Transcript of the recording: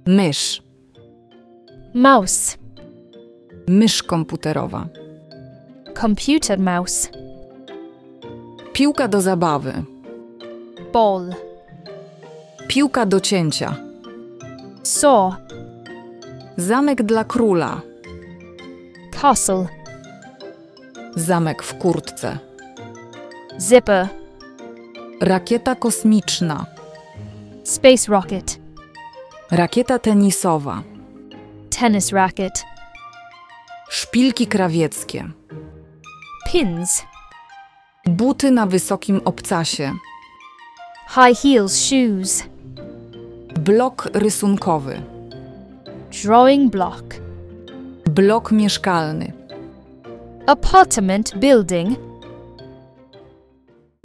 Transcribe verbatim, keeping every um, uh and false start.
Mysz. Mouse. Mysz komputerowa. Computer mouse. Piłka do zabawy. Ball. Piłka do cięcia. Saw. Zamek dla króla. Castle. Zamek w kurtce. Zipper. Rakieta kosmiczna. Space rocket. Rakieta tenisowa. Tennis racket. Szpilki krawieckie. Pins. Buty na wysokim obcasie. High heels shoes. Blok rysunkowy. Drawing block. Blok mieszkalny. Apartment building